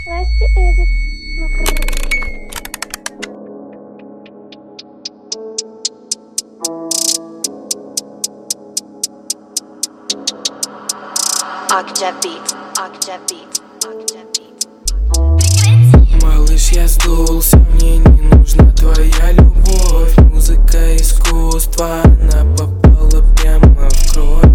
Власти Эдит. Akja Beats, Akja Beats, Akja Beats. Малыш, я сдулся, мне не нужна твоя любовь. Музыка искусства, она попала прямо в кровь.